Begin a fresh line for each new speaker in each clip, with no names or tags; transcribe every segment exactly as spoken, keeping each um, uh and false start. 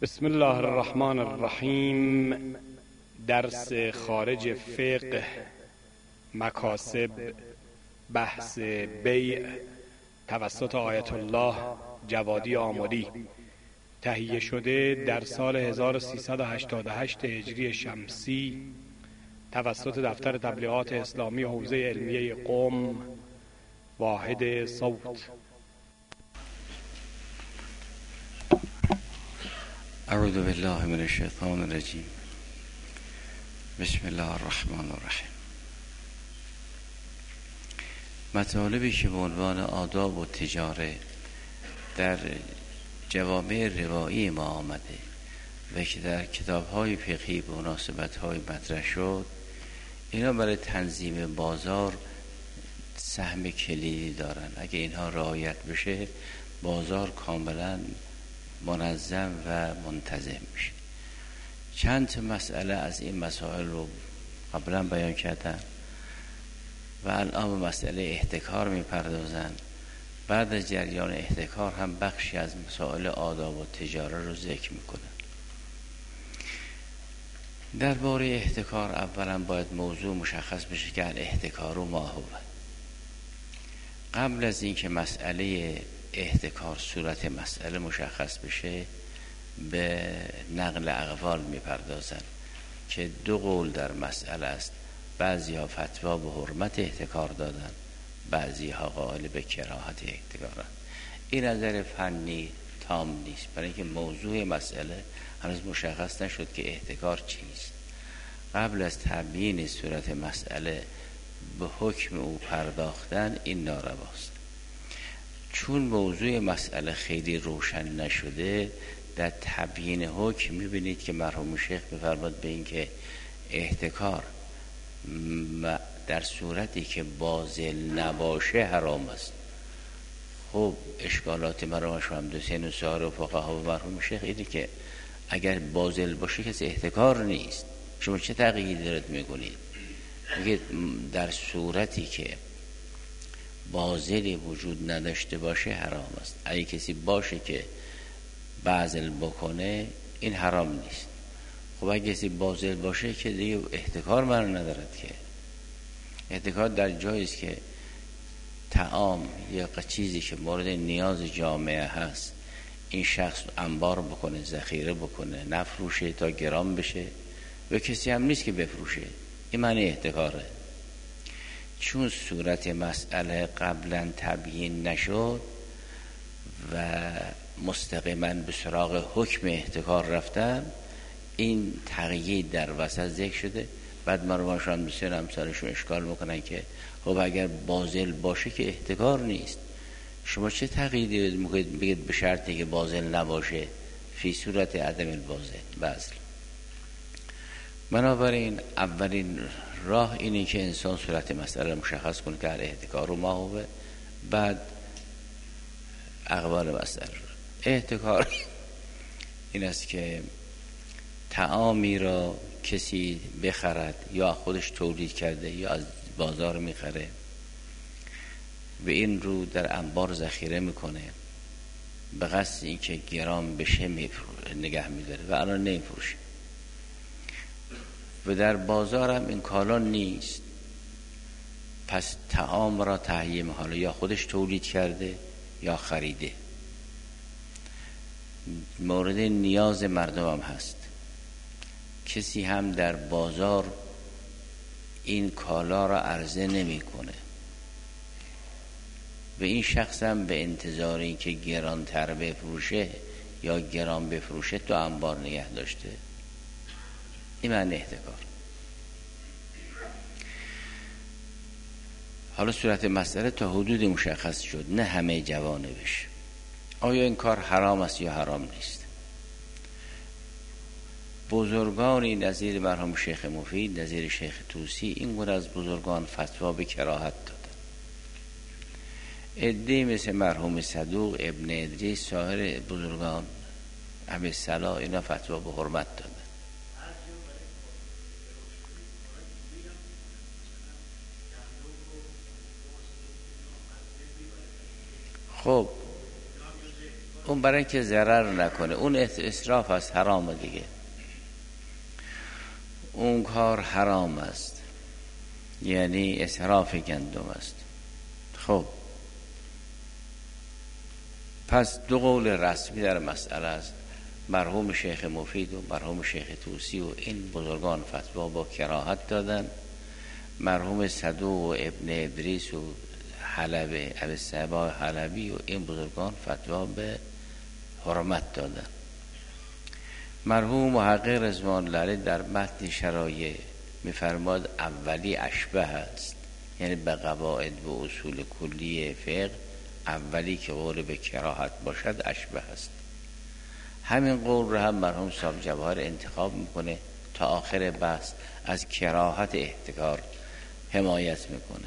بسم الله الرحمن الرحیم. درس خارج فقه، مکاسب، بحث بیع توسط آیت الله جوادی آملی، تهیه شده در سال هزار و سیصد و هشتاد و هشت هجری شمسی توسط دفتر تبلیغات اسلامی حوزه علمیه قم، واحد صوت.
اعوذ بالله من الشیطان الرجیم. بسم الله الرحمن الرحیم. مطالبی که به عنوان آداب و تجاره در جوامع روایی ما آمده و که در کتاب‌های فقهی به مناسبت‌های مطرح شد، اینا برای تنظیم بازار سهم کلیدی دارن. اگه اینها رعایت بشه، بازار کاملا منظم و منتظم میشه. چند تا مسئله از این مسائل رو قبلا بیان کردم و الان به مسئله احتکار میپردازن. بعد از جریان احتکار هم بخشی از مسائل آداب و تجاره رو ذکر میکنن. درباره احتکار اولا باید موضوع مشخص بشه که الاحتکار ما هو. قبل از اینکه مسئله احتکار صورت مسئله مشخص بشه، به نقل اقوال میپردازن که دو قول در مسئله است. بعضی ها فتوا به حرمت احتکار دادن، بعضی ها قائل به کراهت احتکار. این نظر فنی تام نیست، برای اینکه موضوع مسئله هنوز مشخص نشد که احتکار چیست. قبل از تبیین صورت مسئله به حکم او پرداختن این نارواست. چون موضوع مسئله خیلی روشن نشده، در تبیین حکم میبینید که مرحوم شیخ میفرماد به این که احتکار در صورتی که باطل نباشه حرام است. خب اشکالات مرحوم شمس حسین و سایر فقها و مرحوم شیخ اینه که اگر باطل باشه کسی احتکار نیست. شما چه تقییدی دارید میکنید؟ میگه در صورتی که باطل وجود نداشته باشه حرام است. اگه کسی باشه که باطل بکنه این حرام نیست. خب اگه کسی باطل باشه که دیگه احتکار معنی ندارد. که احتکار در جایی است که طعام یا چیزی که مورد نیاز جامعه هست این شخص انبار بکنه، ذخیره بکنه، نفروشه تا گران بشه و کسی هم نیست که بفروشه. این معنی احتکاره. چون صورت مسئله قبلا تبیین نشد و مستقیما به سراغ حکم احتکار رفتن، این تقیید در وسط ذکر شده. بعد مروانشان بسیار همسالشون اشکال میکنن که خب اگر باطل باشه که احتکار نیست. شما چه تقییدی میکنید بگید به شرطی که باطل نباشه فی صورت عدم الباطل باطل؟ بنابراین اولین راه اینه که انسان صورت مسئله مشخص کنه که احتکار رو ما هوه. بعد اقوال مسئله رو. احتکار این است که طعامی را کسی بخرد یا خودش تولید کرده یا از بازار میخره و این رو در انبار ذخیره میکنه به قصد اینکه گران بشه نگه میداره و الان نمیفروشه و در بازار هم این کالا نیست. پس طعام را تهیه محاله یا خودش تولید کرده یا خریده، مورد نیاز مردم هم هست. کسی هم در بازار این کالا را عرضه نمی کنه و این شخص هم به انتظار این که گرانتر بفروشه یا گران بفروشه تو انبار نگه داشته. این معنی احتکار. حالا صورت مسئله تا حدود مشخص شد، نه همه جوانبش. آیا این کار حرام است یا حرام نیست؟ بزرگانی نظیر مرحوم شیخ مفید، نظیر شیخ طوسی، این گونه از بزرگان فتوا به کراهت دادن. عده‌ای مثل مرحوم صدوق، ابن ادریس، سایر بزرگان ابی صلاح اینا فتوا به حرمت دادن. خب اون برای که ضرر نکنه، اون اسراف است، حرام دیگه، اون کار حرام است، یعنی اسراف گندم است. خب پس دو قول رسمی در مسئله است. مرحوم شیخ مفید و مرحوم شیخ طوسی و این بزرگان فتوا با کراهت دادن. مرحوم صدوق و ابن ادریس و حلبی ابی صبا حلبی و این بزرگان فتوا به حرمت دادن. مرحوم محقق رضوان الله علیه در متن شرایع میفرماد اولی اشبه است، یعنی به قواعد و اصول کلی فقه اولی که قول به کراهت باشد اشبه است. همین قول رو هم مرحوم صاحب جواهر انتخاب میکنه تا آخر بحث از کراهت احتکار حمایت میکنه.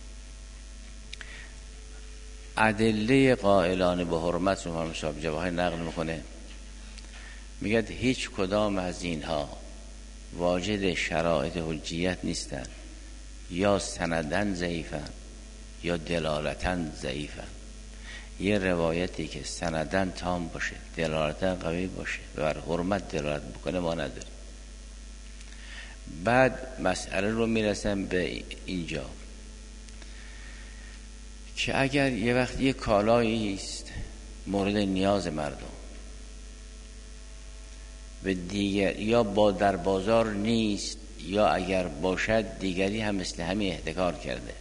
ادله قائلان به حرمت رو مرحوم صاحب جواهر نقل میکنه، میگه هیچ کدام از اینها واجد شرایط حجیت نیستن، یا سندن ضعیفن یا دلالتن ضعیفن. یه روایتی که سندن تام باشه دلالتن قوی باشه و بر حرمت دلالت بکنه ما نداریم. بعد مسئله رو میرسم به اینجا که اگر یه وقت یه کالایی است مورد نیاز مردم و دیگر یا با در بازار نیست، یا اگر باشد دیگری هم مثل همین احتکار کرده،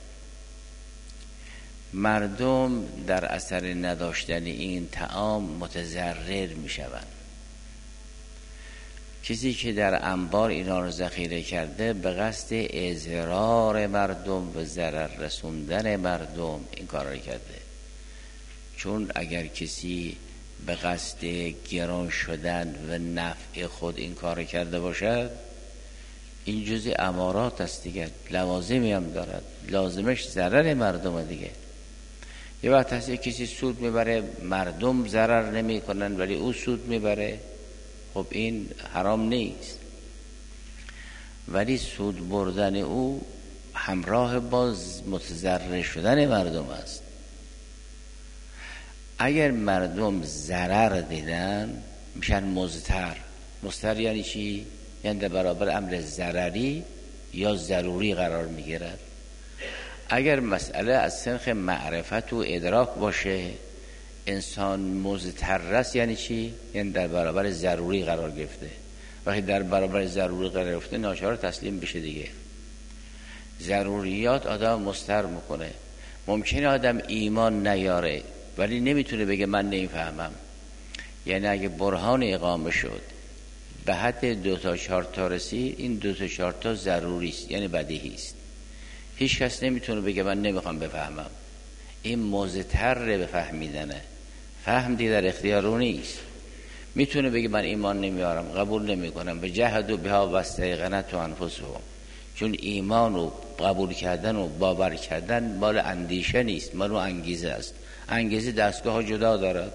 مردم در اثر نداشتن این طعام متضرر می شوند. کسی که در انبار اینا رو ذخیره کرده به قصد اضرار مردم و ضرر رسوندن مردم این کار رو کرده. چون اگر کسی به قصد گران شدن و نفع خود این کار کرده باشد، این جزء امارات است دیگه، لوازمی هم دارد، لازمش ضرر مردم دیگه. یه وقت هست کسی سود میبره مردم ضرر نمی کنن ولی او سود میبره، خب این حرام نیست، ولی سود بردن او همراه با متضرر شدن مردم است. اگر مردم ضرر دیدن میشن مضطر. مضطر یعنی چی؟ یعنی در برابر امر ضرری یا ضروری قرار میگیرد. اگر مسئله از سنخ معرفت و ادراک باشه انسان مضطر است یعنی چی؟ یعنی در برابر ضروری قرار گرفته. وقتی در برابر ضروری قرار گرفته ناچار تسلیم بشه دیگه. ضروریات آدم مضطر میکنه. ممکنه آدم ایمان نیاره ولی نمیتونه بگه من نمیفهمم. یعنی اگه برهان اقامه شد به حد دو تا چهار تا رسید، این دو تا چهار تا ضروری است، یعنی بدیهی است. هیچ کس نمیتونه بگه من نمیخوام بفهمم. این مضطر به فهمیدنه. فهم دیگه در اختیار او نیست. میتونه بگه من ایمان نمیارم، قبول نمیکنم، به جهد و بها واستیقنت و انفسهم. چون ایمان و قبول کردن و باور کردن مال اندیشه نیست، مال انگیزه است. انگیزه دستگاه ها جدا دارد.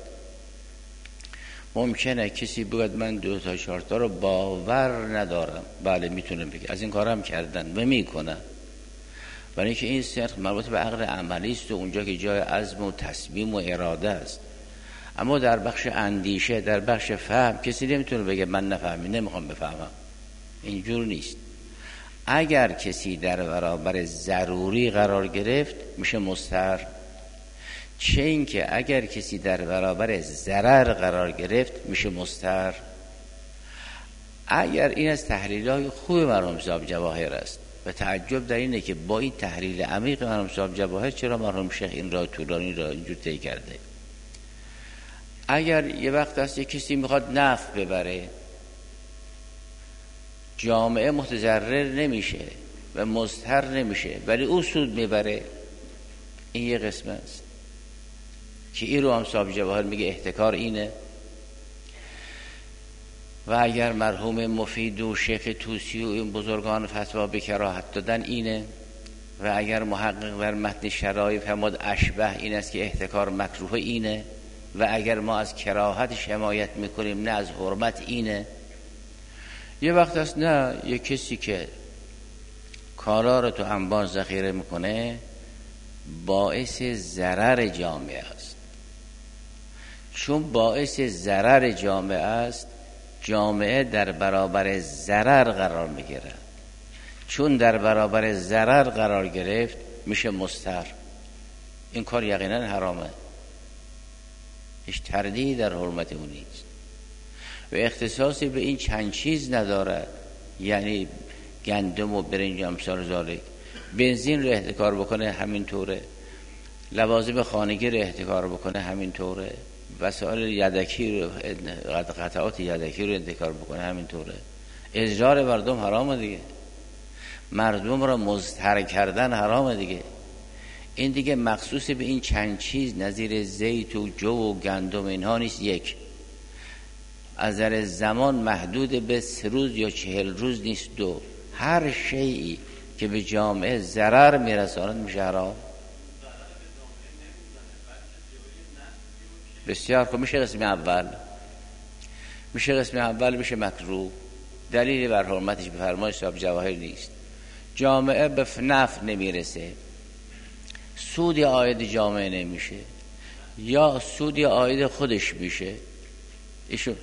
ممکنه کسی بگه من دو تا چهار تا رو باور ندارم، بله میتونه بگه، از این کارم کردن و میکنه، برای اینکه این صرف مربوط به عقل عملی است و اونجا که جای عزم و تصمیم و اراده است. اما در بخش اندیشه، در بخش فهم کسی نمیتونه بگه من نفهمی، نمیخوام بفهمم. اینجور نیست. اگر کسی در برابر ضروری قرار گرفت میشه مضطر، چه این که اگر کسی در برابر ضرر قرار گرفت میشه مضطر. اگر این از تحلیل‌های خوب مرحوم صاحب جواهر است و تعجب در اینه که با این تحلیل عمیق مرحوم صاحب جواهر چرا مرحوم شیخ این را طولانی را اینجور طی کرده. اگر یه وقت است یک کسی میخواد نفع ببره، جامعه متضرر نمیشه و مضطر نمیشه ولی او سود میبره، این یه قسم است که این رو هم صاحب جواهر میگه احتکار اینه. و اگر مرحوم مفید و شیخ طوسی و این بزرگان فتوا به کراهت دادن اینه. و اگر محقق در متن شرایع فرمود اشبه این است که احتکار مکروه اینه. و اگر ما از کراهتش حمایت میکنیم نه از حرمت اینه. یه وقت است نه، یه کسی که کالا رو تو انبار ذخیره میکنه باعث ضرر جامعه است. چون باعث ضرر جامعه است، جامعه در برابر ضرر قرار میگیره. چون در برابر ضرر قرار گرفت میشه مضطر. این کار یقینا حرامه، هیچ تردیدی در حرمت اون نیست و اختصاصی به این چند چیز نداره. یعنی گندم و برنج و امثال ذالک. بنزین رو احتکار بکنه همینطوره، لوازم خانگی رو احتکار بکنه همینطوره، وسایل یدکی رو، قطعات یدکی رو احتکار بکنه همینطوره. اجرار مردم حرامه دیگه، مردم را مضطر کردن حرامه دیگه. این دیگه مخصوص به این چند چیز نظیر زیت و جو و گندم اینها نیست. یک، از نظر زمان محدود به سه روز یا چهل روز نیست. دو، هر شیئی که به جامعه ضرر میرساند میشه حرام. بسیار خوب، میشه قسم اول، میشه قسم اول میشه مکروه. دلیلی بر حرمتش به فرمان صاحب جواهر نیست. جامعه به نفع نمیرسه، سودی عاید جامعه نمیشه یا سودی عاید خودش میشه. ایشون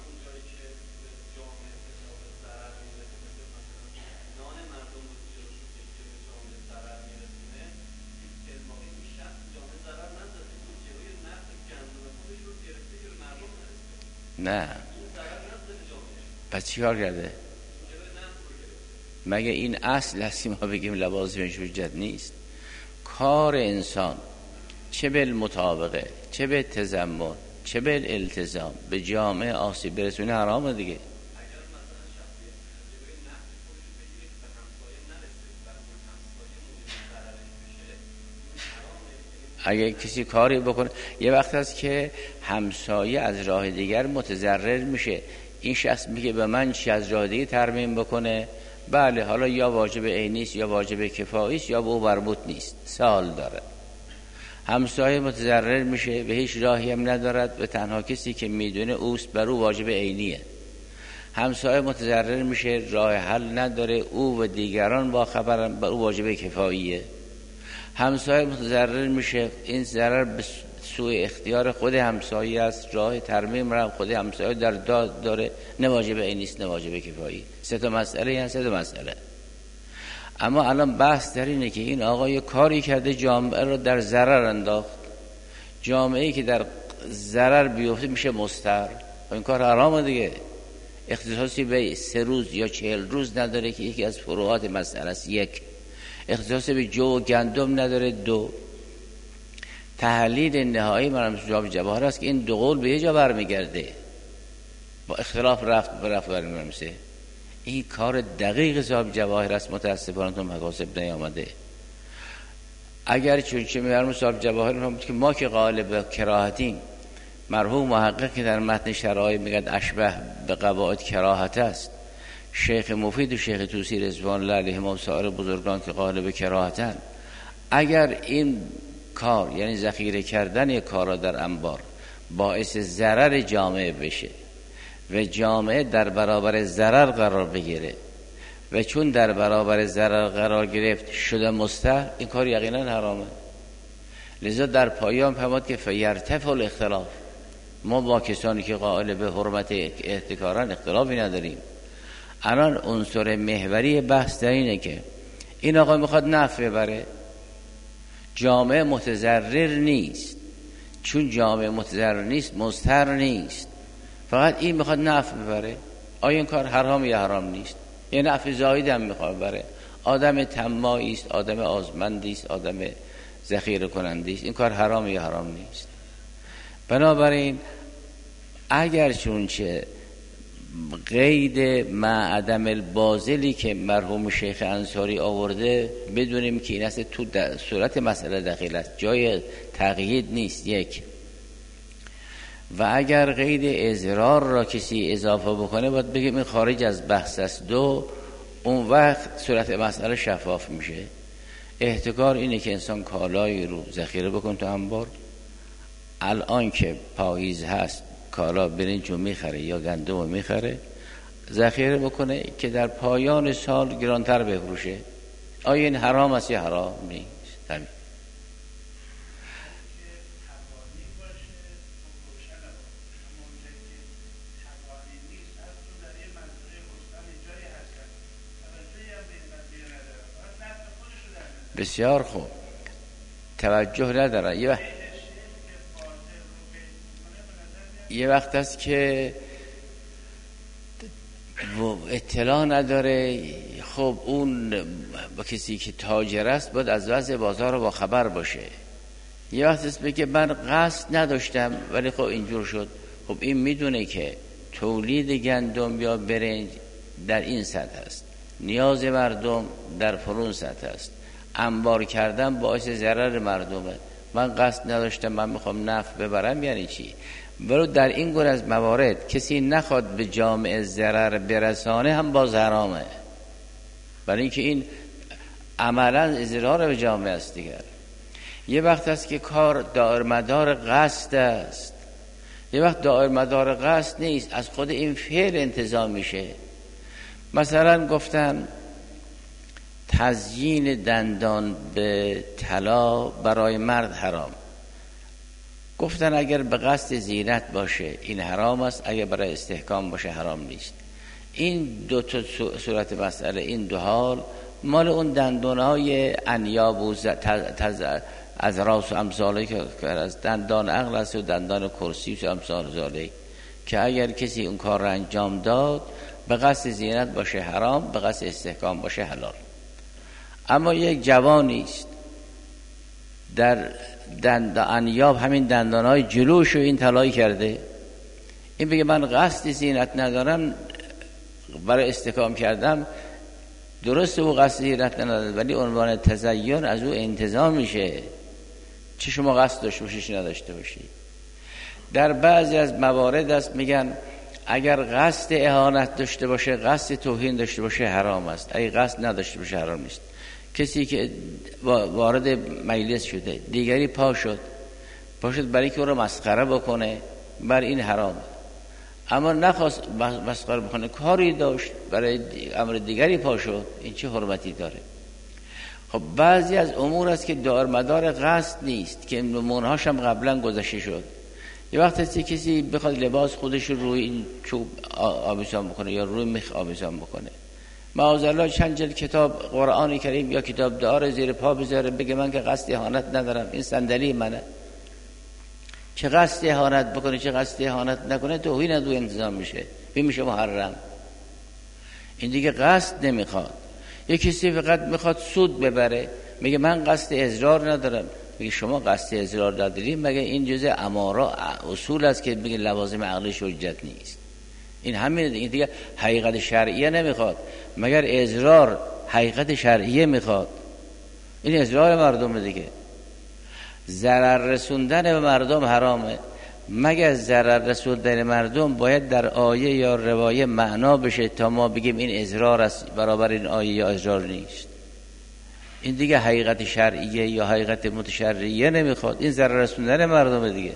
نه، پس چی کار کرده؟ مگه این اصل هستی ما بگیم لوازمش حجت نیست؟ کار انسان چه بالمطابقه، چه به تضمن، چه به التزام به جامعه آسیب برسونه حرامه دیگه. اگه کسی کاری بکنه، یه وقت هست که همسایه از راه دیگر متضرر میشه، این شخص میگه به من چی از راه دیگه ترمیم بکنه، بله حالا یا واجب عینی است یا واجب کفایی است یا به او مربوط نیست، سال داره. همسایه متضرر میشه، به هیچ راهی هم ندارد و تنها کسی که میدونه اوست، بر او واجب عینیه. همسایه متضرر میشه، راه حل نداره، او و دیگران با خبرن، بر او واجب کفاییه. همسایه متضرر میشه، این ضرر به سوء اختیار خود همسایه است، راه ترمیم را خود همسایه در داد داره، نه واجب عینی است نه واجب کفایی. سه تا مسئله، یعنی سه تا مسئله. اما الان بحث در اینه که این آقا یه کاری کرده جامعه رو در ضرر انداخت. جامعه‌ای که در ضرر بیفته میشه مضطر. این کار حرامه دیگه. اختصاصی به سه روز یا چهل روز نداره که یکی از فروعات مسئله است. یک، اختصاصی به جو و گندم نداره. دو، تحلیل نهایی مرحوم صاحب جواهر است که این دو قول به یه جا برمیگرده، با اختلاف رفت برفت برمیگرده. این کار دقیق صاحب جواهر است، متاسفانه تو مکاسب نیامده. اگر چون چه مرحوم صاحب جواهر میگه که ما که قائل به کراهتیم، مرحوم محقق که در متن شرایع میگه اشبه به قواعد کراهت است، شیخ مفید و شیخ طوسی رضوان الله علیهم و سایر بزرگان که قائل به کراهتن، اگر این کار یعنی ذخیره کردن یک کارا در انبار باعث ضرر جامعه بشه و جامعه در برابر ضرر قرار بگیره و چون در برابر ضرر قرار گرفت شده مستحب، این کار یقینا حرامه. لذا در پایان فرمود که فیرتفع الاختلاف، ما با کسانی که قائل به حرمت احتکاران اختلافی نداریم. الان عنصر محوری بحث در اینه که این آقا میخواد نفع ببره، جامعه متضرر نیست. چون جامعه متضرر نیست مضطر نیست، فقط این میخواد نفع ببره. آیا این کار حرام یا حرام نیست؟ یه نفع زاید هم میخواد ببره. آدم طماعی است، آدم آزمندی است، آدم ذخیره کننده است، این کار حرام یا حرام نیست. بنابراین اگر چونچه قید مع عدم البازلی که مرحوم شیخ انصاری آورده بدونیم که این اصلا تو صورت مسئله دخیل است، جای تقیید نیست. یک، و اگر قید اضرار را کسی اضافه بکنه باید بگیم این خارج از بحث است. دو، اون وقت صورت مسئله شفاف میشه. احتکار اینه که انسان کالایی رو ذخیره بکن تو انبار، الان که پاییز هست کالا برنج رو میخره یا گندم رو میخره ذخیره بکنه که در پایان سال گرانتر بفروشه. آیا این حرام است یا حرام نیست؟ همین. بسیار خوب، توجه ندارن. یه وقت یه وقت است که اطلاع نداره. خب اون با کسی که تاجر است باید از وضع بازار با خبر باشه. یه وقت است بگه من قصد نداشتم ولی خب اینجور شد. خب این میدونه که تولید گندم یا برنج در این سطح است، نیاز مردم در فرون سطح است، انبار کردن باعث ضرر مردمه. من قصد نداشتم، من میخوام نفع ببرم. یعنی چی؟ ولو در این گونه از موارد کسی نخواد به جامعه ضرر برسانه هم باز حرامه، برای اینکه این عملا ضرر به جامعه است دیگر. یه وقت است که کار دائر مدار قصد است، یه وقت دائر مدار قصد نیست، از خود این فعل انتظام میشه. مثلا گفتن تزیین دندان به طلا برای مرد حرام. گفتن اگر به قصد زینت باشه این حرام است، اگر برای استحکام باشه حرام نیست. این دو تا صورت مسئله، این دو حال مال اون دندانهای انیاب و از راس و امثاله که از دندان عقل است و دندان کرسی و امثال زاله، که اگر کسی اون کار را انجام داد به قصد زینت باشه حرام، به قصد استحکام باشه حلال. اما یک جوانی است در دند انیاب همین دندانهای جلوشو این طلایی کرده، این بگه من قصد زینت ندارم برای استحکام کردم، درسته او قصد زینت نداره ولی عنوان تزین از او انتزاع میشه. چه شما قصد داشته باشی چه نداشته باشی. در بعضی از موارد است میگن اگر قصد اهانت داشته باشه، قصد توهین داشته باشه حرام است، اگه قصد نداشته باشه حرام نیست. کسی که وارد مجلس شده دیگری پا شد پا شد برای که او رو مسخره بکنه، بر این حرام. اما نخواست مسخره بکنه، کاری داشت برای امر دیگری پا شد، این چه حرمتی داره؟ خب بعضی از امور است که دار مدار قصد نیست، که نمونه‌هاش هم قبلا گذشته شد. یه وقت هستی کسی بخواد لباس خودش رو روی این چوب آویزان بکنه یا روی میخ آویزان بکنه، معاذالله چند جلد کتاب قرآن کریم یا کتاب دعا زیر پا بذاره، بگه من که قصد اهانت ندارم، این صندلی منه. چه قصد اهانت بکنه چه قصد اهانت نکنه توهین از او انتظام میشه، بی میشه محرم. این دیگه قصد نمیخواد. یه کسی فقط میخواد سود ببره، میگه من قصد اضرار ندارم. میگه شما قصد اضرار ندارید، مگه این جزء امارا اصول است که میگه لوازم عقلش حجت نیست. این همین دیگه, دیگه حقیقت شرعیه نمیخواد، مگر اضرار حقیقت شرعیه میخواد. این اضرار مردم دیگه. ضرر رسوندن به مردم حرامه، مگر ضرر رسوندن مردم باید در آیه یا روایه معنا بشه تا ما بگیم این اضرار است برابر این آیه یا اضرار نیست. این دیگه حقیقت شرعیه یا حقیقت متشرعیه نمیخواد، این ضرر رسوندن مردم دیگه.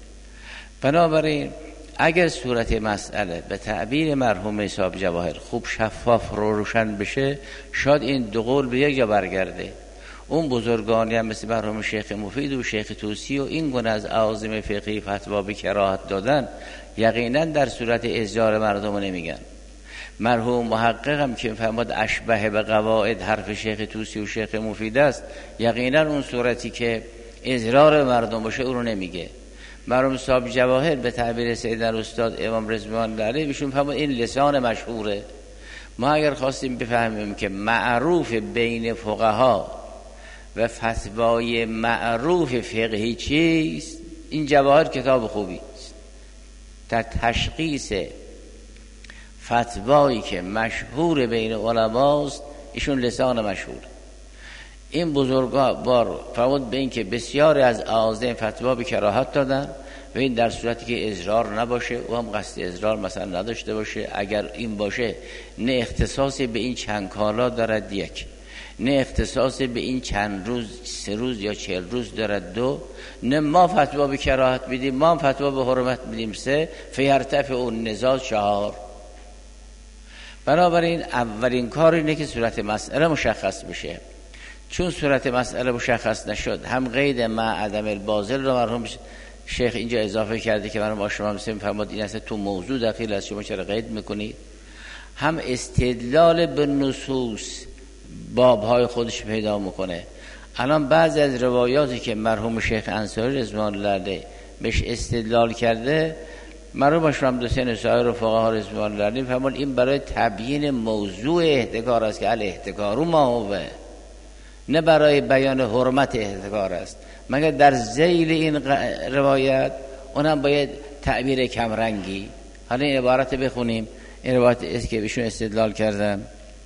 بنابراین اگر صورت مسئله به تعبیر مرحوم صاحب جواهر خوب شفاف رو روشن بشه، شاید این دو قول به یک جا برگرده. اون بزرگانی هم مثل مرحوم شیخ مفید و شیخ توسی و این گونه از اعاظم فقهی فتوا به کراهت دادن، یقینا در صورت ازجار مردم نمیگن. مرحوم محقق هم که فرمود اشبه به قواعد حرف شیخ توسی و شیخ مفید است، یقینا اون صورتی که ازرار مردم باشه او رو نمیگه. مرحوم صاحب جواهر به تعبیر سید الاستاد امام رضوان علیه ایشون فرمود این لسان مشهوره. ما اگر خواستیم بفهمیم که معروف بین فقها و فتوای معروف فقهی چیست، این جواهر کتاب خوبی است. در تشخیص فتوایی که مشهور بین علماست ایشون لسان مشهور. این بزرگوار فرمود به این که بسیاری از اعاظم فتوا به کراهت دادن و این در صورتی که اضرار نباشه و هم قصد اضرار مثلا نداشته باشه. اگر این باشه نه اختصاصی به این چند کالا دارد یک، نه اختصاصی به این چند روز سه روز یا چهل روز دارد دو، نه ما فتوا به کراهت بدیم ما فتوا به حرمت بدیم سه، فیرتفع اون نزاع چهار. بنابراین اولین کار اینه که صورت مسئله مشخص بشه. چون صورت مسئله مشخص نشد، هم قید مع عدم الباطل رو مرحوم شیخ اینجا اضافه کرده که من با شما مثل فرمود این اصلا تو موضوع داخل است، شما چرا قید میکنید؟ هم استدلال به نصوص بابهای خودش پیدا میکنه، الان بعضی از روایاتی که مرحوم شیخ انصاری رضوان الله علیه بهش استدلال کرده، مرحوم شمس حسین و سایر فقها رضوان الله علیهم فرمود این برای تبیین موضوع احتکار است که الاحتکار ما هو، نه برای بیان حرمت احتکار است. مگر در ذیل این روایت اونم باید تعبیر کمرنگی. حالا این عبارت بخونیم، این روایت است که ایشون استدلال کردن.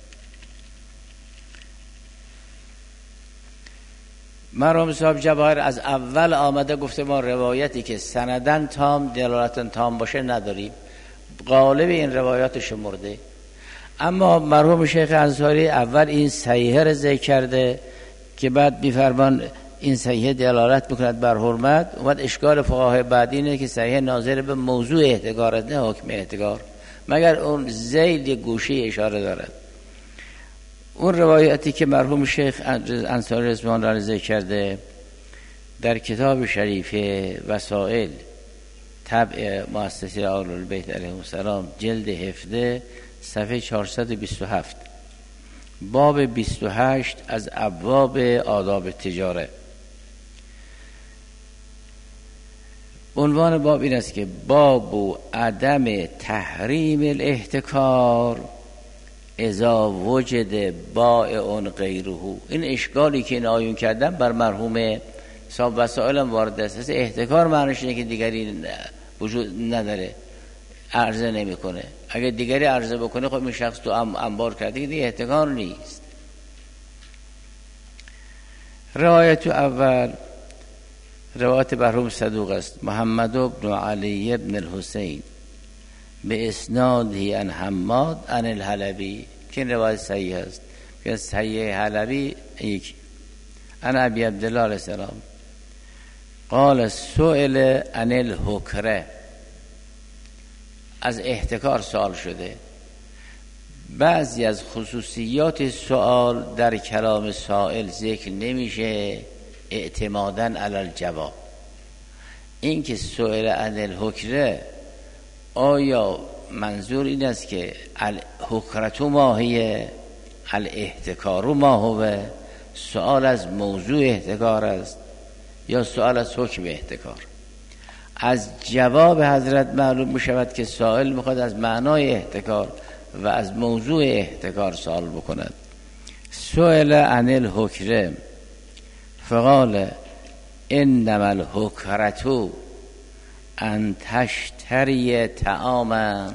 مرحوم صاحب جواهر از اول آمده گفته ما روایتی که سندن تام دلالتن تام باشه نداریم، غالب این روایات شمرده. اما مرحوم شیخ انصاری اول این صحیحه را ذکر کرده که بعد میفرمان این صحیحه دلالت میکند بر حرمت. اومد اشکال فقهای بعدی اینه که صحیحه ناظر به موضوع احتکار نه حکم احتکار، مگر اون ذیل گوشه اشاره دارد. اون روایتی که مرحوم شیخ انصاری رضوان الله علیه ذکر کرده در کتاب شریف وسائل طبع مؤسسه آل البیت علیهم السلام جلد هفده صفحه چهارصد و بیست و هفت باب بیست و هشت از ابواب آداب تجاره. عنوان باب این است که باب عدم تحریم الاحتکار اذا وجد بائع غیره. این اشکالی که این آیون کردن بر مرحوم صاحب وسائل هم وارد است. احتکار معنیش اینه که دیگری وجود نداره، عرضه نمیکنه. اگر دیگری عرضه بکنه خب این شخص تو انبار کرده که دیگه احتکار نیست. روایت اول روایت مرحوم صدوق است، محمد بن علی بن الحسین به اسنادی عن حماد عن الحلبی، که این روایت صحیح است که صحیح حلبی یک عن ابی عبدالله علیه السلام قال سئل عن الحکره، از احتکار سوال شده. بعضی از خصوصیات سوال در کلام سائل ذکر نمیشه اعتمادا علی الجواب. این که سئل عن الحکره آیا منظور این است که الحکرتو ماهیه الاحتکارو ما هو، سوال از موضوع احتکار است یا سوال از حکم احتکار؟ از جواب حضرت معلوم می شود که سائل میخواد از معنای احتکار و از موضوع احتکار سوال بکند. سئل عن الحکره فقال انما الحکرتو ان تشتری طعاما.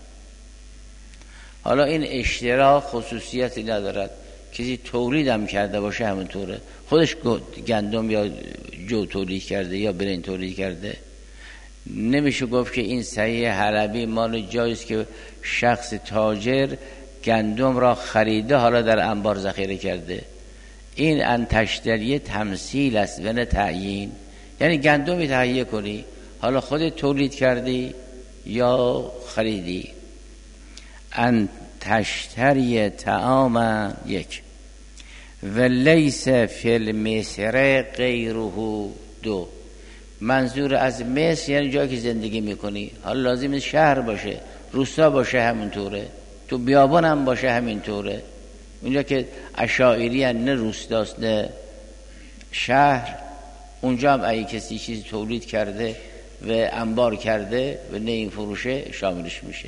حالا این اشترا خصوصیتی ندارد، کسی تولید هم کرده باشه همونطوره، خودش گندم یا جو تولید کرده یا برنج تولید کرده، نمیشه گفت که این صحیح حلبی مال جاییست که شخص تاجر گندم را خریده حالا در انبار ذخیره کرده. این ان تشتری تمثیل است و نه تعیین. یعنی گندمی تهیه کنی، حالا خودت تولید کردی یا خریدی. ان تشتری طعاما یک و لیس فی المصر غیره دو. منظور از مصر یعنی جایی که زندگی میکنی، حالا لازم شهر باشه، روستا باشه همینطوره، تو بیابان هم باشه همینطوره. اونجا که اشاعیری هن نه روستاست نه شهر، اونجا هم اگه کسی چیزی تولید کرده و انبار کرده و نه این فروشه شاملش میشه.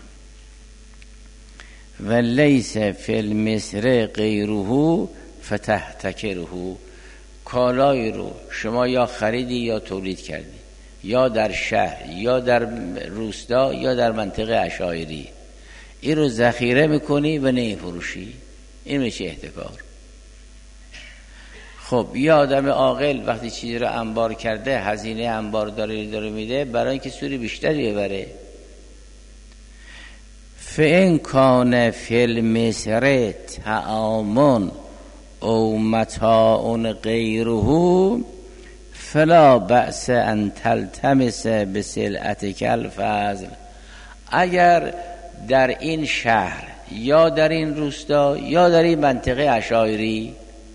و لیس فی المصر غیره فتحتکره. کالایی رو شما یا خریدی یا تولید کردی، یا در شهر یا در روستا یا در منطقه اشاعیری، این رو ذخیره میکنی و نه فروشی، این میشه احتکار. خب یه آدم عاقل وقتی چیزی رو انبار کرده، هزینه انبار داره داره میده برای اینکه سوری بیشتری ببره. فإن کان فی المصر طعام او متاع غیره فلا بأس ان تلتمس بسلعتک الفضل. اگر در این شهر یا در این روستا یا در این منطقه اشاعیری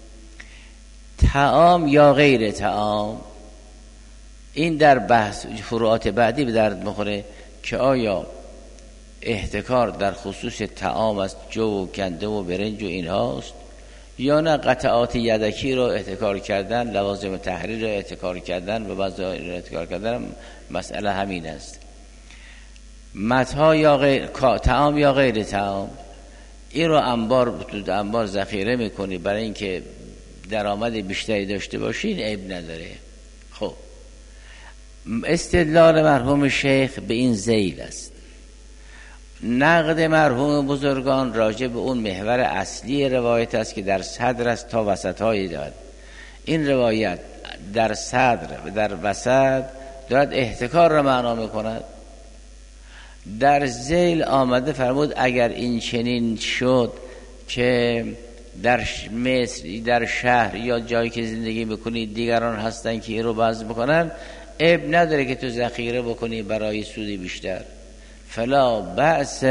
طعام یا غیر طعام، این در بحث فروعات بعدی به درد میخوره که آیا احتکار در خصوص طعام است، جو و کنده و برنج و این هاست، یا نه قطعات یدکی رو احتکار کردن، لوازم تحریر رو احتکار کردن و بعضی رو احتکار کردن. مسئله همین است. متاع یا غیر طعام یا غیر طعام، این رو انبار تو انبار ذخیره میکنی برای اینکه درآمد بیشتری داشته باشین، عیب نداره. خب استدلال مرحوم شیخ به این ذیل است. نقد مرحوم بزرگان راجع به اون محور اصلی روایت است که در صدر است تا وسط های داد. این روایت در صدر و در وسط دارد احتکار را معنا میکند. در ذیل آمده فرمود اگر این چنین شد که در مصر، در شهر یا جایی که زندگی بکنید دیگران هستن که این رو باز بکنن، عیب نداره که تو ذخیره بکنی برای سودی بیشتر. فلا بأس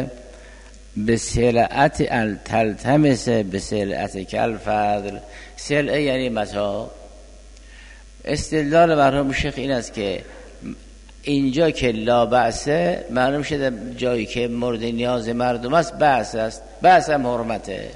بسلعت تلتمس بسلعت کل فضل. سلعه یعنی متاع. استدلال مرحوم شیخ این است که اینجا که لا بأسه معلوم شده جایی که مورد نیاز مردم است بأس است، بأس هم حرمته.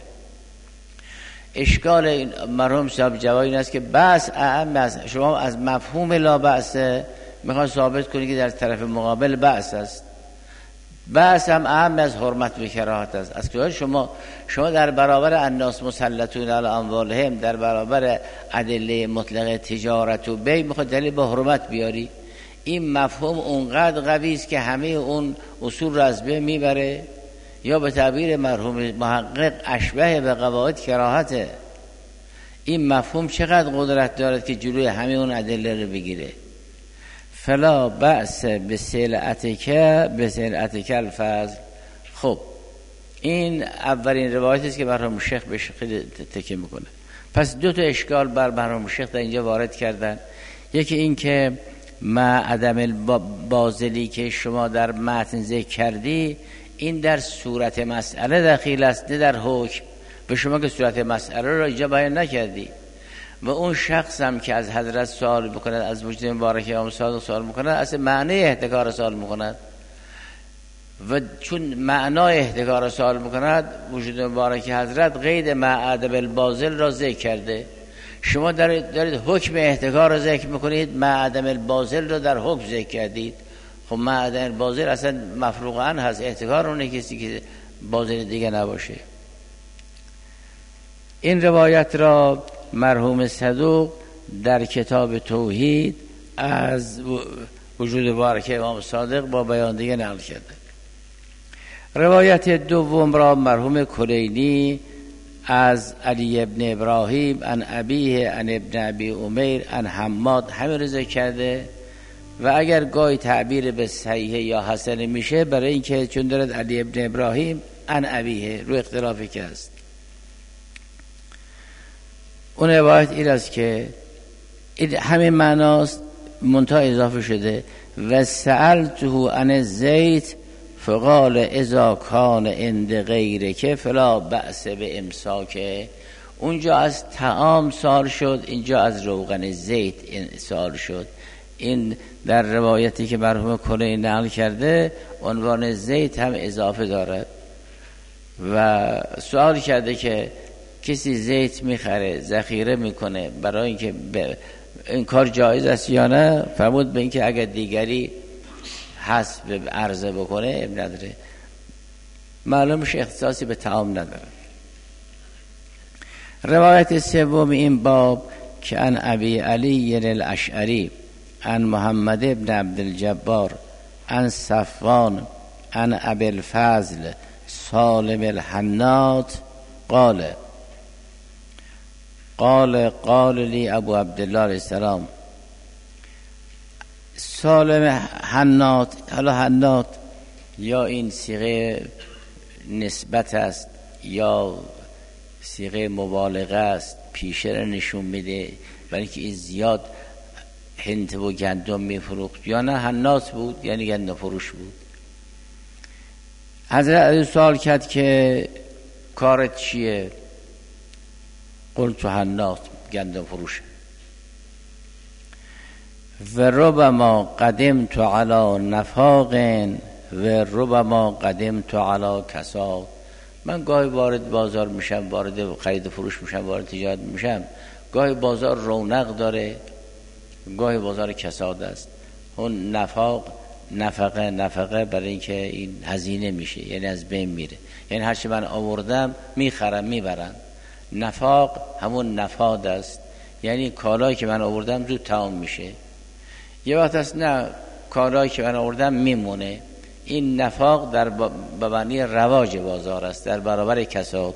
اشکال مرحوم صاحب جواب این است که بأس اعم است. شما از مفهوم لا بأسه میخواد ثابت کنی که در طرف مقابل بأس است. بأس هم اعم از حرمت و کراهت است. از که شما شما در برابر الناس مسلطون علی اموالهم، در برابر ادله مطلقه تجارت و بیع میخواد دلیل به حرمت بیاری. این مفهوم اونقدر قوی است که همه اون اصول را از بین میبره، یا به تعبیر مرحوم محقق اشبه به قواعد کراهته. این مفهوم چقدر قدرت دارد که جلوی همه اون ادله رو بگیره. فلا بأس بسلعتک بسلعتک الفضل. خب این اولین روایتی است که مرحوم شیخ بهش خیلی تکیه میکنه. پس دو تا اشکال بر مرحوم شیخ در اینجا وارد کردن. یکی این که ما عدم البازلی که شما در متن ذکر کردی، این در صورت مسئله دخیل است نه در حکم. به شما که صورت مسئله را اینجا بیان نکردی و اون شخص هم که از حضرت سوال بکند، از وجود مبارک امام صادق سوال میکند، اصلا معنی احتکار سوال میکند و چون معنای احتکار سوال میکند وجود مبارک حضرت قید ما عدم البازل را ذکر کرده. شما دارید, دارید حکم احتکار را ذکر میکنید، ما عدم البازل را در حکم ذکر کردید. خب ما عدم البازل اصلا مفروغ عنه هست. احتکار اونه کسی که بازل دیگه نباشه. این روایت را مرحوم صدوق در کتاب توحید از وجود مبارک امام صادق با بیان دیگه نقل کرده. روایت دوم را مرحوم کلینی از علی ابن ابراهیم عن ابیه عن ابن ابی امیر عن حماد همین رضا کرده و اگر گاهی تعبیر به صحیح یا حسن میشه برای اینکه چون دارد علی ابن ابراهیم عن ابیه رو اختلافی که است. اون روایت این است که این همین معناست منتها اضافه شده و سألته عن الزیت فقال اذا کان عند غیرک فلا بأس به امساکه. اونجا از طعام سوال شد، اینجا از روغن زیت سوال شد. این در روایتی که مرحوم کلینی نقل کرده عنوان زیت هم اضافه دارد و سوال کرده که کسی زیت میخره ذخیره میکنه برای اینکه این کار جایز است یا نه؟ فرمود به اینکه اگر دیگری هست به عرضه بکنه اب نداره. معلومش اختصاصی به طعام نداره. روایت سوم این باب که عن ابی علی الاشعری عن محمد ابن عبدالجبار عن صفوان عن ابی الفضل سالم الحنات قال قال قال لی ابو عبدالله علیه السلام. سالم حنات، حالا حنات یا این صیغه نسبت است یا صیغه مبالغه است، پیشه را نشون میده برای که این زیاد هنت و گندم میفروخت، یا نه حنات بود یعنی گندم فروش بود. حضرت علی سوال کرد که کارت چیه؟ قلت حنات، گندم فروش. و ربما قدمت علی نفاق و ربما قدمت علی کساد. من گاهی وارد بازار میشم، وارد خرید و فروش میشم، وارد تجارت میشم، گاهی بازار رونق داره، گاهی بازار کساد است. اون نفاق نفقه نفقه برای اینکه این هزینه میشه، یعنی از بین میره، یعنی هر چی من آوردم میخرم میبرم. نفاق همون نفاد است، یعنی کالایی که من آوردم زود تمام میشه. یه وقت است نه، کالایی که من آوردم میمونه. این نفاق در مبانی رواج بازار است، در برابر کساد.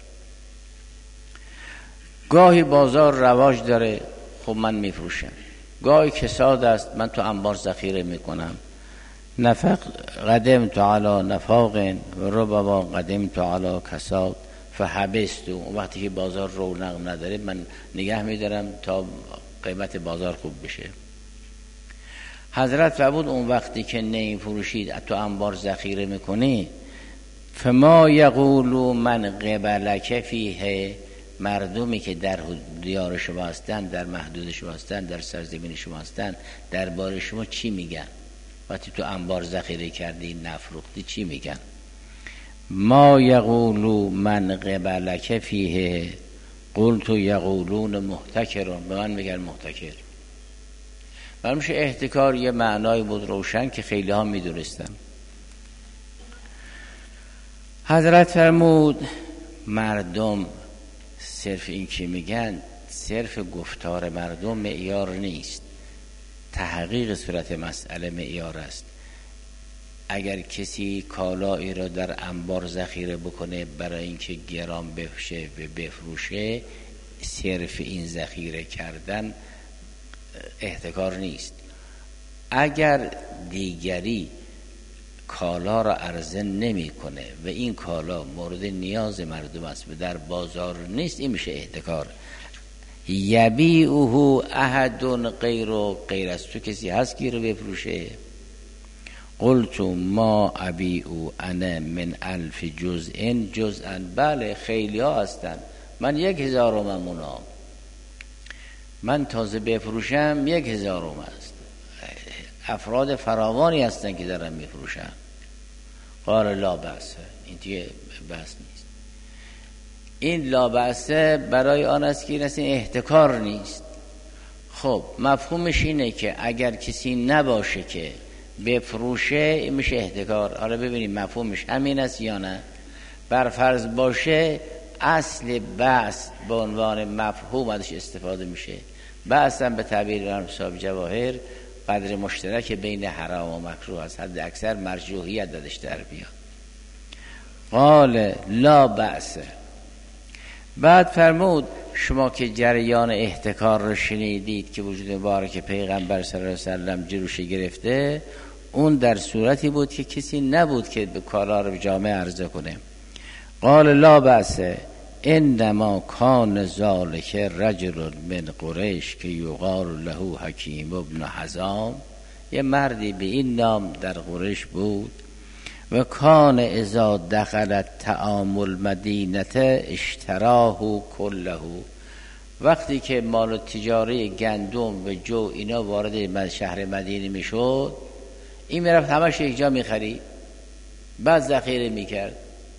گاهی بازار رواج داره، خب من میفروشم. گاهی کساد است، من تو انبار ذخیره میکنم. نفق قدمت علی نفاق و ربما قدمت علی کساد فحبست. اون وقتی که بازار رونق نداره من نگه میدارم تا قیمت بازار خوب بشه. حضرت فرمود اون وقتی که نیم فروشید تو انبار ذخیره میکنی، فما یقولو من قبلک فیه، مردمی که در دیار شما هستند، در محدود شما هستند، در سرزمین شما هستند، درباره شما چی میگن؟ وقتی تو انبار ذخیره کردی نفروختی چی میگن؟ ما یقولو من قبلک فیه قلت یقولون محتکرون، به من میگن محتکر. برمیشه احتکار یه معنای بود روشن که خیلی ها میدونستن. حضرت فرمود مردم صرف این که میگن، صرف گفتار مردم معیار نیست، تحقیق صورت مسئله معیار است. اگر کسی کالایی را در انبار ذخیره بکنه برای اینکه گران بفشه و بفروشه، صرف این ذخیره کردن احتکار نیست. اگر دیگری کالا را عرضه نمی کنه و این کالا مورد نیاز مردم است و در بازار نیست، این میشه احتکار. یبیعه احد غیر و غیر از تو کسی هست که رو بفروشه؟ قلت ما ابیع انا من الف جزء جزءا، بله خیلی ها هستن، من یک هزارم اونا، من تازه بفروشم یک هزارم است. افراد فراوانی هستن که دارن میفروشن. قال لا بأس، این دیگه بحث نیست. این لا بأس برای آن است که این احتکار نیست. خب مفهومش اینه که اگر کسی نباشه که بفروشه میشه احتکار. حالا ببینیم مفهومش همین است یا نه. بر فرض باشه اصل بحث به عنوان مفهوم ازش استفاده میشه. بحث هم به تعبیر امام صاحب جواهر قدر مشترک بین حرام و مکروه است، حد اکثر مرجوحیت دادش در بیاد. قال لا بأس. بعد فرمود شما که جریان احتکار رو شنیدید که وجود مبارک پیغمبر صلی الله علیه وسلم جلوش گرفته، اون در صورتی بود که کسی نبود که به کالا رو به جامعه عرضه کنه. قال لا بأس انما کان ذالک رجل من قریش که یقال له حکیم ابن حزام، یه مردی به این نام در قریش بود. و کان اذا دخلت طعام المدینه اشتراه کله، وقتی که مال تجاری گندم و جو اینا وارد شهر مدینه میشد، این میرفت همش یک جا میخرید، بعد ذخیره میکرد.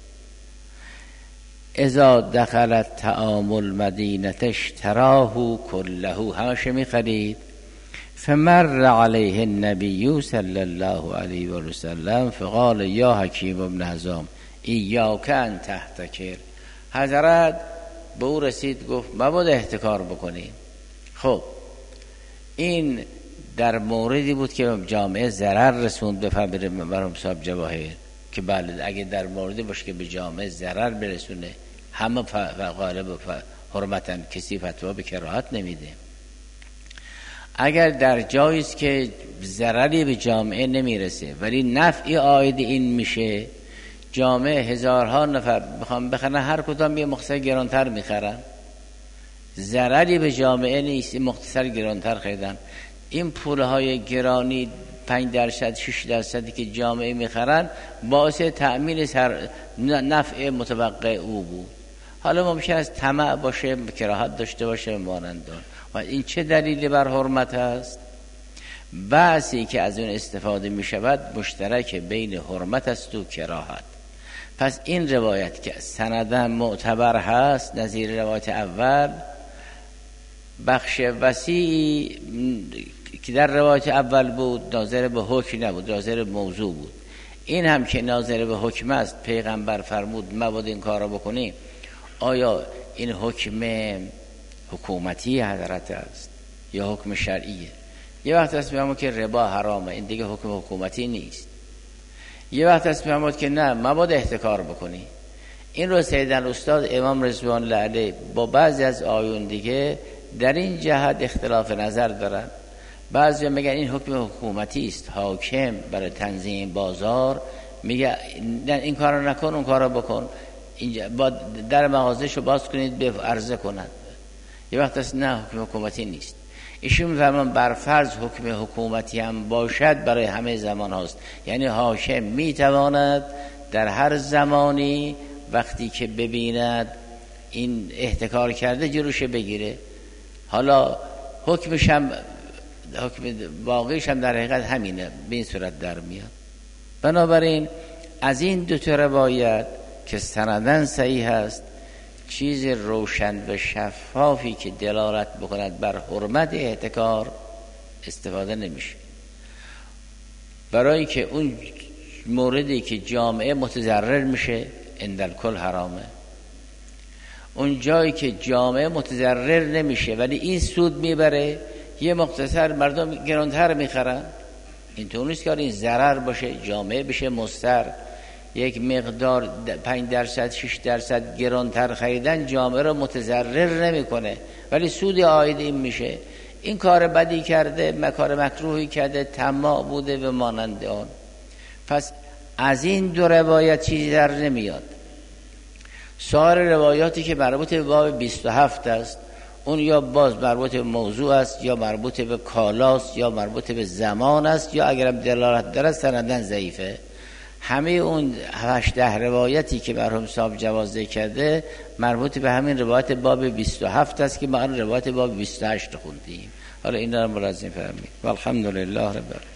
اذا دخلت طعام المدینه اشتراه کله، همش میخرید. فمر علیه النبی صلی الله علیه و سلم فقال یا حکیم ابن حزام ایاک ان تحتکر. حضرت به او رسید گفت مبادا احتکار بکنی. خب این در موردی بود که جامعه ضرر رسوند به فبر مرحوم صاحب جواهر، که بله اگه در موردی باشه که به جامعه ضرر برسونه، همه غالب و حرمتاً کسی فتوا به کراهت نمیده. اگر در جایی است که ضرری به جامعه نمیرسه ولی نفعی عاید این میشه، جامعه هزارها نفر بخوام بخرن، هر کدام یه مختصر گرانتر میخرن، ضرری به جامعه نیست، مختصر گرانتر خریدن. این پولهای گرانی پنج درصد شش درصدی که جامعه میخرن باعث تأمین سر نفع متوقع او بود. حالا ممکن است طمع باشه، کراهت داشته باشه مانند آن. و این چه دلیلی بر حرمت است؟ بحثی که از اون استفاده می شود مشترک بین حرمت است و کراهت. پس این روایت که سندن معتبر هست نظیر روایت اول، بخش وسیعی که در روایت اول بود ناظر به حکم نبود، ناظر به موضوع بود. این هم که ناظر به حکم است، پیغمبر فرمود مبادا این کار را بکنی، آیا این حکم حکومتی حضرت است یا حکم شرعیه؟ یه وقت هست میفهمد که ربا حرامه، این دیگه حکم حکومتی نیست. یه وقت هست میفهمد که نه مبادا احتکار بکنی. این رو سیدن استاد امام رضوان الله علیه با بعضی از آیون دیگه در این جهت اختلاف نظر دارن. بعضی میگن این حکم حکومتی است، حاکم برای تنظیم بازار میگه این کارو نکن اون کارو بکن، اینجا با در مغازه‌شو باز کنید به عرضه کنند. یه وقت است نه حکم حکومتی نیست. ایشون میفهمن بر فرض حکم حکومتی هم باشد برای همه زمان هاست، یعنی حاکم میتواند در هر زمانی وقتی که ببیند این احتکار کرده جلوش بگیره. حالا حکمش هم حکم واقعیش هم در حقیقت همینه، به این صورت در میاد. بنابراین از این دو تا روایت که سندن صحیح هست، چیز روشن و شفافی که دلالت بکند بر حرمت احتکار استفاده نمیشه، برای که اون موردی که جامعه متضرر میشه اندالکل حرامه. اون جایی که جامعه متضرر نمیشه ولی این سود میبره، یه مختصر مردم گرانتر میخرن، این طور نیست که این ضرر باشه، جامعه بشه مضر. یک مقدار پنج درصد شش درصد گرانتر خریدن جامعه رو متضرر نمیکنه ولی سود عاید این میشه. این کار بدی کرده، مکار مکروهی کرده، طماع بوده و مانند آن. پس از این دو روایت چیزی در نمیاد. سایر روایاتی که مربوط به باب بیست و هفت است، اون یا باز مربوط به موضوع است یا مربوط به کالاست یا مربوط به زمان است یا اگرم دلالت داره سندن ضعیفه. همه اون هشده روایتی که مرحوم صاحب جواز کرده مربوط به همین روایت باب بیست و هفت است که ما روایت باب بیست و هشت خوندیم. حالا این را ملازم فرمایید. والحمدلله رب العالمین.